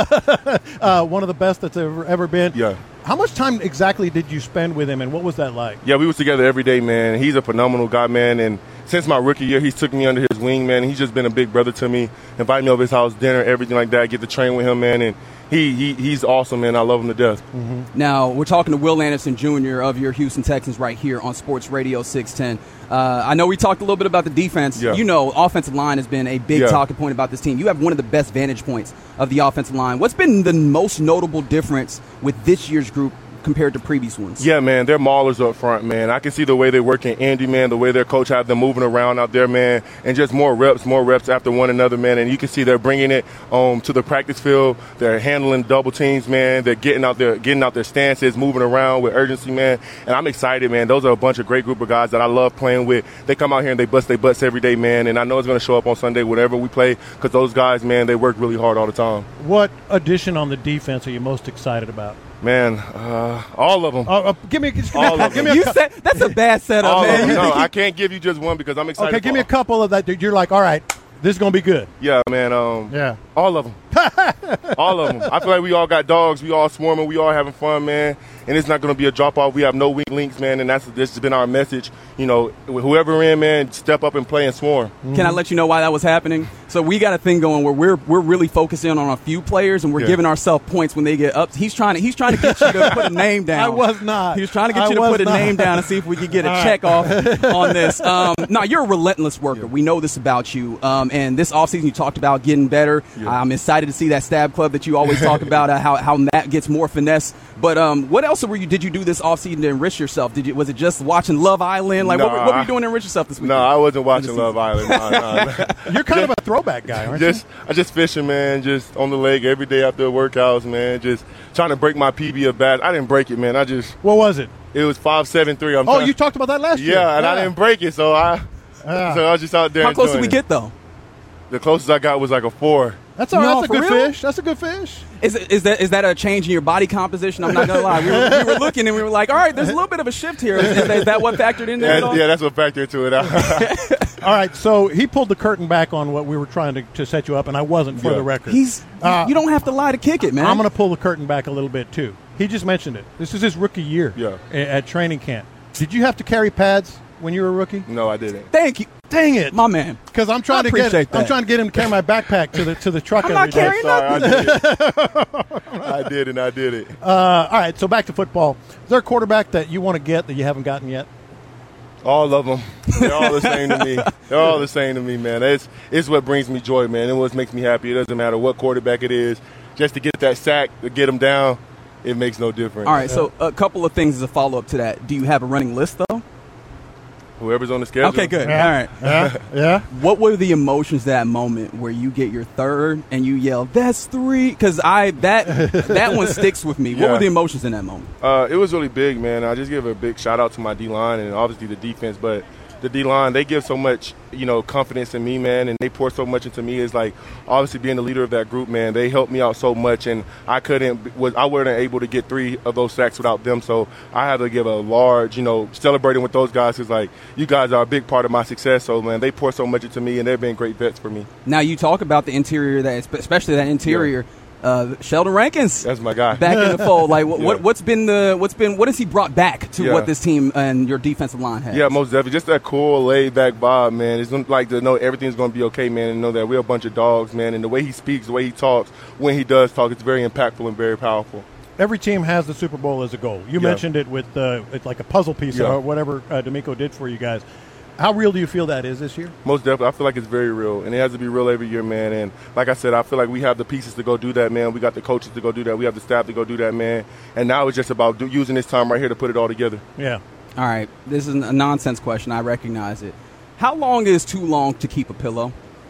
of the best that's ever been. Yeah. How much time exactly did you spend with him, and what was that like? Yeah, we was together every day, man. He's a phenomenal guy, man, and since my rookie year, he's took me under his wing, man. He's just been a big brother to me, invite me over his house, dinner, everything like that. I get to train with him, man, and he's awesome, man. I love him to death. Now, we're talking to Will Anderson Jr. of your Houston Texans right here on Sports Radio 610. I know we talked a little bit about the defense. Yeah. Offensive line has been a big talking point about this team. You have one of the best vantage points of the offensive line. What's been the most notable difference with this year's group compared to previous ones? Yeah, man, they're maulers up front, man. I can see the way they're working Andy, man, the way their coach have them moving around out there, man, and just more reps after one another, man. And you can see they're bringing it to the practice field. They're handling double teams, man. They're getting out their stances, moving around with urgency, man. And I'm excited, man. Those are a bunch of great group of guys that I love playing with. They come out here and they bust their butts every day, man. And I know it's going to show up on Sunday, whatever we play, because those guys, man, they work really hard all the time. What addition on the defense are you most excited about? Man, all of them. Give me all of them. That's a bad setup, man. No, I can't give you just one because I'm excited. Okay, give me a couple of that. You're like, all right, this is going to be good. Yeah, man. Yeah. All of them. All of them. I feel like we all got dogs. We all swarming. We all having fun, man. And it's not going to be a drop-off. We have no weak links, man, and this has been our message. You know, whoever in, man, step up and play and swarm. Can I let you know why that was happening? So we got a thing going where we're really focusing on a few players, and we're giving ourselves points when they get up. He's trying to get you to put a name down. I was not. He was trying to get you to put a name down and see if we could get a check off on this. No, you're a relentless worker. Yeah. We know this about you. And this offseason you talked about getting better. Yeah. I'm excited to see that stab club that you always talk about, how Matt gets more finesse. But what else did you do this offseason to enrich yourself? Was it just watching Love Island? Like, what were you doing to enrich yourself this weekend? No, I wasn't watching Love Island. No. You're kind of a throwback guy, aren't you? I just fishing, man. Just on the lake every day after workouts, man. Just trying to break my PB of bass. I didn't break it, man. What was it? It was 5.73. You talked about that last year. Yeah, and I didn't break it, so I was just out there. How close did we get though? The closest I got was like a 4. That's all right. That's a good fish. That's a good fish. Is that a change in your body composition? I'm not gonna lie. We were looking and we were like, all right, there's a little bit of a shift here. Is that what factored in there? Yeah, that's what factored into it. All right, so he pulled the curtain back on what we were trying to set you up, and I wasn't for the record. You don't have to lie to kick it, man. I'm going to pull the curtain back a little bit too. He just mentioned it. This is his rookie year at training camp. Did you have to carry pads when you were a rookie? No, I didn't. Thank you. Dang it, my man. Because I'm trying to get him to carry my backpack to the truck. I'm not carrying nothing. I did it. All right, so back to football. Is there a quarterback that you want to get that you haven't gotten yet? All of them. They're all the same to me. They're all the same to me, man. It's what brings me joy, man. And what makes me happy. It doesn't matter what quarterback it is. Just to get that sack, to get them down, it makes no difference. All right, so a couple of things as a follow-up to that. Do you have a running list, though? Whoever's on the schedule. Okay, good. Yeah. All right. Yeah. What were the emotions that moment where you get your third and you yell, "That's 3"? Because that one sticks with me. What were the emotions in that moment? It was really big, man. I just give a big shout out to my D-line and obviously the defense, but the D-line, they give so much, confidence in me, man, and they pour so much into me. It's like, obviously being the leader of that group, man, they helped me out so much, and I wasn't able to get 3 of those sacks without them, so I had to give a large, celebrating with those guys is like, you guys are a big part of my success, so, man, they pour so much into me, and they've been great vets for me. Now, you talk about the interior, especially that interior. Yeah. Sheldon Rankins, that's my guy, back in the fold. Like, what has he brought back to what this team and your defensive line has? Yeah, most definitely. Just that cool, laid back vibe, man. It's like to know everything's going to be okay, man, and know that we're a bunch of dogs, man. And the way he speaks, the way he talks, when he does talk, it's very impactful and very powerful. Every team has the Super Bowl as a goal. You mentioned it with it's like a puzzle piece or whatever D'Amico did for you guys. How real do you feel that is this year? Most definitely. I feel like it's very real, and it has to be real every year, man. And like I said, I feel like we have the pieces to go do that, man. We got the coaches to go do that. We have the staff to go do that, man. And now it's just about using this time right here to put it all together. Yeah. All right. This is a nonsense question. I recognize it. How long is too long to keep a pillow?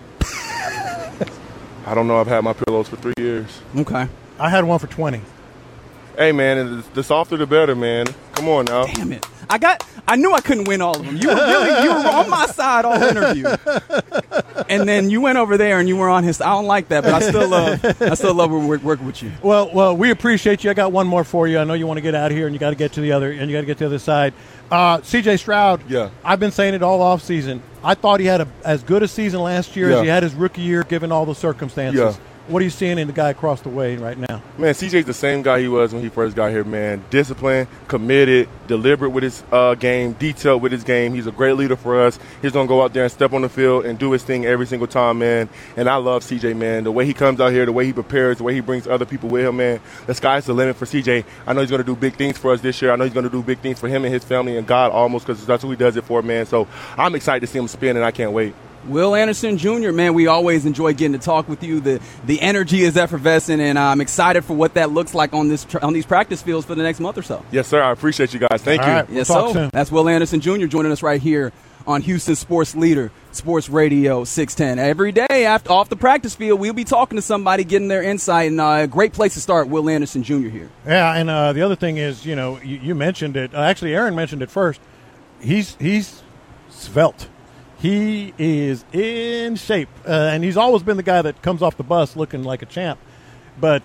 I don't know. I've had my pillows for 3 years. Okay. I had one for 20. Hey, man, the softer the better, man. Come on now. Damn it. I knew I couldn't win all of them. You were on my side all interview. And then you went over there and you were on his. I don't like that, but I still love working with you. Well, we appreciate you. I got one more for you. I know you want to get out of here and you got to get to the other side. CJ Stroud. Yeah. I've been saying it all off season. I thought he had as good a season last year as he had his rookie year, given all the circumstances. Yeah. What are you seeing in the guy across the way right now? Man, CJ's the same guy he was when he first got here, man. Disciplined, committed, deliberate with his game, detailed with his game. He's a great leader for us. He's going to go out there and step on the field and do his thing every single time, man. And I love CJ, man. The way he comes out here, the way he prepares, the way he brings other people with him, man. The sky's the limit for CJ. I know he's going to do big things for us this year. I know he's going to do big things for him and his family and God almost, because that's who he does it for, man. So I'm excited to see him spin, and I can't wait. Will Anderson Jr., man, we always enjoy getting to talk with you. The energy is effervescent, and I'm excited for what that looks like on these practice fields for the next month or so. Yes, sir. I appreciate you guys. Thank you. Right, yes, we'll talk so soon. that's Will Anderson Jr. joining us right here on Houston Sports Leader, Sports Radio 610. Every day off the practice field, we'll be talking to somebody, getting their insight, and a great place to start, Will Anderson Jr. here. Yeah, and the other thing is, you mentioned it. Actually, Aaron mentioned it first. He's svelte. He is in shape, and he's always been the guy that comes off the bus looking like a champ. But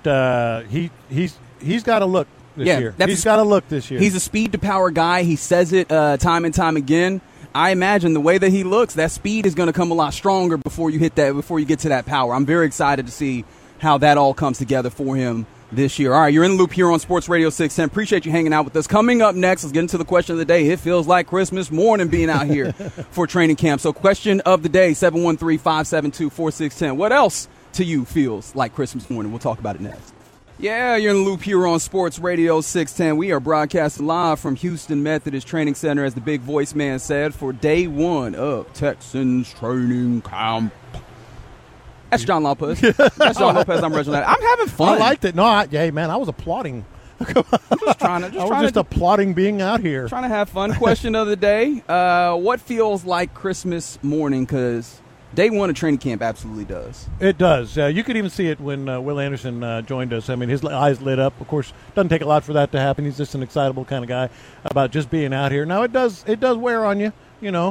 he's got to look this year. He's got to look this year. He's a speed to power guy. He says it time and time again. I imagine the way that he looks, that speed is going to come a lot stronger before you get to that power. I'm very excited to see how that all comes together for him this year. All right, you're in the loop here on Sports Radio 610. Appreciate you hanging out with us. Coming up next, let's get into the question of the day. It feels like Christmas morning being out here for training camp. So question of the day, 713-572-4610. What else to you feels like Christmas morning? We'll talk about it next. Yeah, you're in the loop here on Sports Radio 610. We are broadcasting live from Houston Methodist Training Center, as the big voice man said, for day one of Texans training camp. That's John Lopez. That's John Lopez. I'm Reginald. I'm having fun. I liked it. No, man, I was applauding. I'm just trying to applauding being out here. Trying to have fun. Question of the day. What feels like Christmas morning? Because day one of training camp absolutely does. It does. You could even see it when Will Anderson joined us. I mean, his eyes lit up. Of course, doesn't take a lot for that to happen. He's just an excitable kind of guy about just being out here. Now, it does wear on you.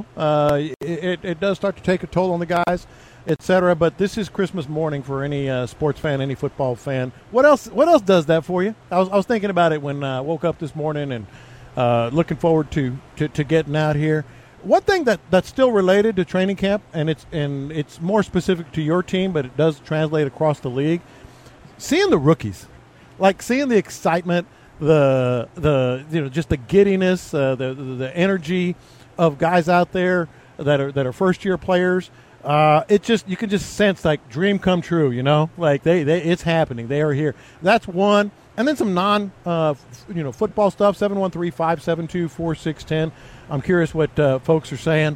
It does start to take a toll on the guys, etc. But this is Christmas morning for any sports fan, any football fan. What else does that for you? I was thinking about it when I woke up this morning and looking forward to getting out here. One thing that's still related to training camp, and it's more specific to your team, but it does translate across the league. Seeing the rookies, like seeing the excitement, the just the giddiness, the energy of guys out there that are first year players. You can just sense like dream come true, like they it's happening. They are here. That's one. And then some football stuff, 713-572-4610. I'm curious what folks are saying.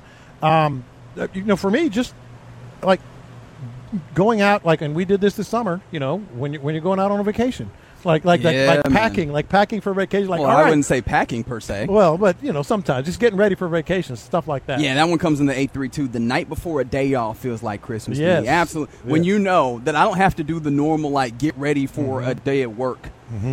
For me, just like going out, and we did this summer, when you're going out on a vacation. Packing for vacation. I wouldn't say packing per se. Well, but sometimes just getting ready for vacation, stuff like that. Yeah, that one comes in the 832. The night before a day off feels like Christmas. Yes. To me. Absolutely. Yeah. When you know that I don't have to do the normal get ready for a day at work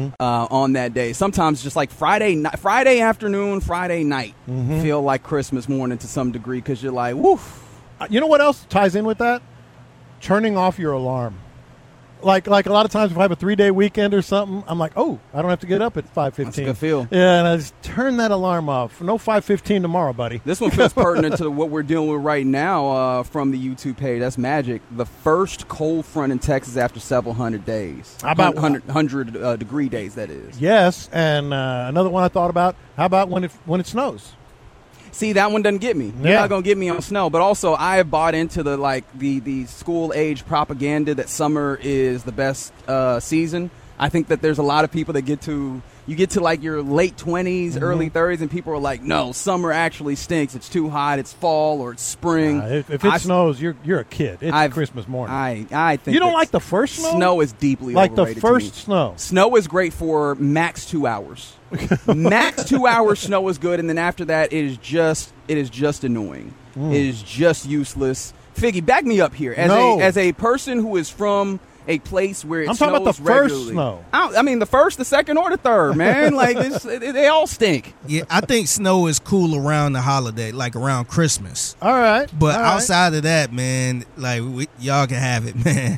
on that day. Sometimes just like Friday afternoon, Friday night feel like Christmas morning to some degree because you're like, woof. You know what else ties in with that? Turning off your alarm. Like a lot of times if I have a 3-day weekend or something, I'm like, oh, I don't have to get up at 5:15. That's a good feel. Yeah, and I just turn that alarm off. No 5:15 tomorrow, buddy. This one feels pertinent to what we're dealing with right now from the YouTube page. That's magic. The first cold front in Texas after several hundred days. How about 100 degree days, that is. Yes, and another one I thought about, how about when it snows? See, that one doesn't get me. They're not going to get me on snow. But also, I have bought into the school-age propaganda that summer is the best season. I think that there's a lot of people that get to your late 20s, early 30s, and people are like, no, summer actually stinks. It's too hot. It's fall or it's spring. If it snows, you're a kid. It's Christmas morning. I think you don't like the first snow? Snow is deeply overrated. Like the first snow. Snow is great for max 2 hours. Max 2 hours snow is good, and then after that, it is just annoying. It is just useless. Figgy, back me up here. As a person who is from a place where it snows regularly. I'm talking about the first snow. I mean, the first, the second, or the third, man. They all stink. Yeah, I think snow is cool around the holiday, like around Christmas. All right. But outside of that, man, y'all can have it, man.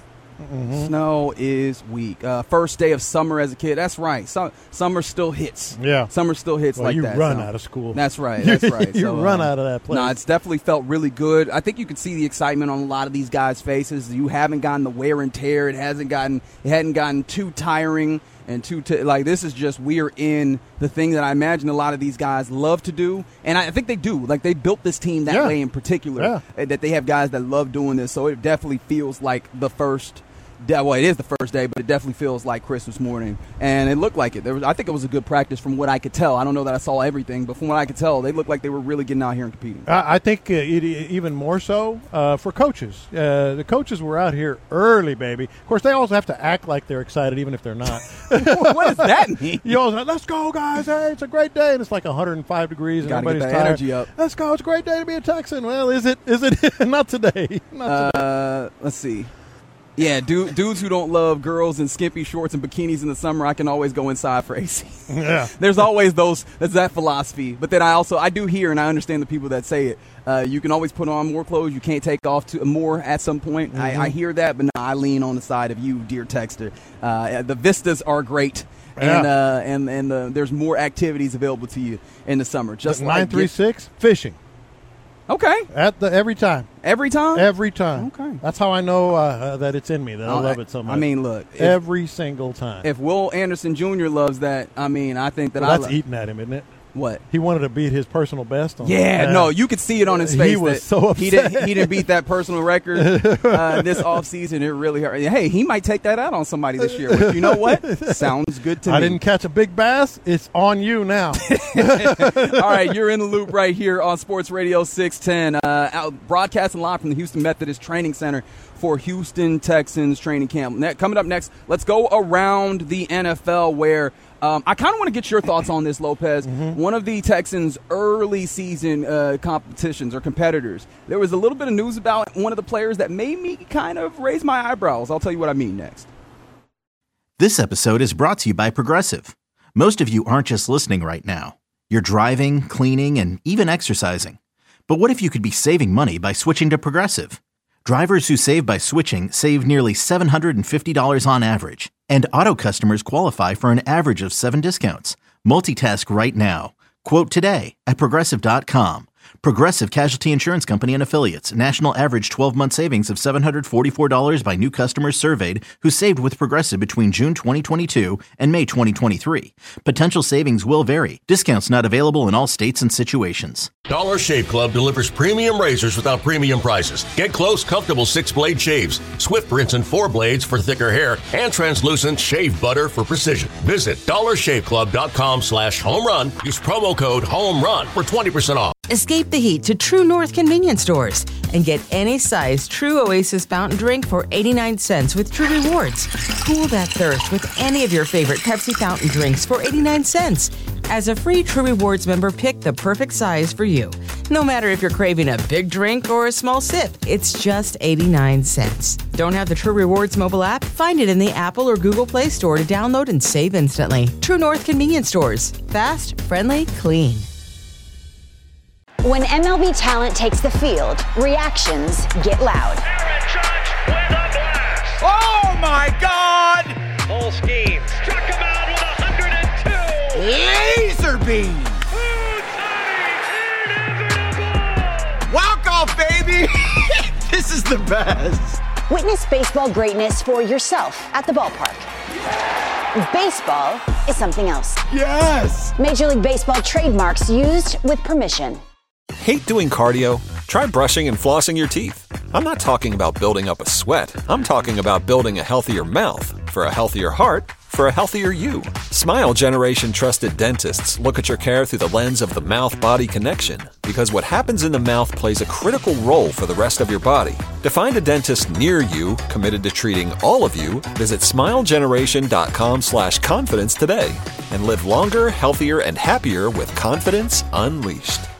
Snow is weak. First day of summer as a kid. That's right. Summer still hits. Yeah. Summer still hits like that. You run out of school. That's right. You run out of that place. No, it's definitely felt really good. I think you can see the excitement on a lot of these guys' faces. You haven't gotten the wear and tear. It hadn't gotten too tiring and this is just, we are in the thing that I imagine a lot of these guys love to do, and I think they do. Like, they built this team that way in particular, that they have guys that love doing this. So it definitely feels like the first it is the first day, but it definitely feels like Christmas morning, and it looked like it. I think it was a good practice from what I could tell. I don't know that I saw everything, but from what I could tell, they looked like they were really getting out here and competing. I think even more so for coaches. The coaches were out here early, baby. Of course, they also have to act like they're excited, even if they're not. What does that mean? You always like, let's go, guys. Hey, it's a great day, and it's like 105 degrees, and everybody's tired. Energy up. Let's go. It's a great day to be a Texan. Well, is it? Not today. Not today. Let's see. Yeah, dudes who don't love girls in skimpy shorts and bikinis in the summer, I can always go inside for AC. Yeah. There's always that's that philosophy. But then I do hear and I understand the people that say it. You can always put on more clothes. You can't take off more at some point. Mm-hmm. I hear that, but no, I lean on the side of you, dear texter. The vistas are great. Yeah. And there's more activities available to you in the summer. Just 936 fishing. Okay. Every time. Every time? Every time. Okay. That's how I know that it's in me, that I love it so much. I mean, look. Every single time. If Will Anderson Jr. loves that, I mean, I think that that's eating at him, isn't it? What? He wanted to beat his personal best on no, you could see it on his face. He was so upset. He didn't beat that personal record this offseason. It really hurt. Hey, he might take that out on somebody this year. But you know what? Sounds good to me. I didn't catch a big bass. It's on you now. All right, you're in the loop right here on Sports Radio 610. Broadcasting live from the Houston Methodist Training Center for Houston Texans training camp. Coming up next, let's go around the NFL where I kind of want to get your thoughts on this, Lopez. Mm-hmm. One of the Texans' early season competitions or competitors, there was a little bit of news about one of the players that made me kind of raise my eyebrows. I'll tell you what I mean next. This episode is brought to you by Progressive. Most of you aren't just listening right now. You're driving, cleaning, and even exercising. But what if you could be saving money by switching to Progressive? Drivers who save by switching save nearly $750 on average, and auto customers qualify for an average of 7 discounts. Multitask right now. Quote today at Progressive.com. Progressive Casualty Insurance Company and Affiliates. National average 12-month savings of $744 by new customers surveyed who saved with Progressive between June 2022 and May 2023. Potential savings will vary. Discounts not available in all states and situations. Dollar Shave Club delivers premium razors without premium prices. Get close, comfortable 6-blade shaves, Swift rinse and 4 blades for thicker hair, and translucent shave butter for precision. Visit dollarshaveclub.com/homerun. Use promo code HOMERUN for 20% off. Escape the heat to True North convenience stores and get any size True Oasis fountain drink for 89 cents with True Rewards. Cool that thirst with any of your favorite Pepsi fountain drinks for 89 cents. As a free True Rewards member, pick the perfect size for you. No matter if you're craving a big drink or a small sip, it's just 89 cents. Don't have the True Rewards mobile app? Find it in the Apple or Google Play Store to download and save instantly. True North convenience stores. Fast, friendly, clean. When MLB talent takes the field, reactions get loud. Aaron Judge with a blast. Oh my God! Full scheme. Struck him out with 102. Laser beam. Walk off, baby. This is the best. Witness baseball greatness for yourself at the ballpark. Baseball is something else. Yes! Major League Baseball trademarks used with permission. Hate doing cardio? Try brushing and flossing your teeth. I'm not talking about building up a sweat. I'm talking about building a healthier mouth for a healthier heart for a healthier you. Smile Generation trusted dentists look at your care through the lens of the mouth-body connection because what happens in the mouth plays a critical role for the rest of your body. To find a dentist near you committed to treating all of you, visit smilegeneration.com/confidence today and live longer, healthier, and happier with confidence unleashed.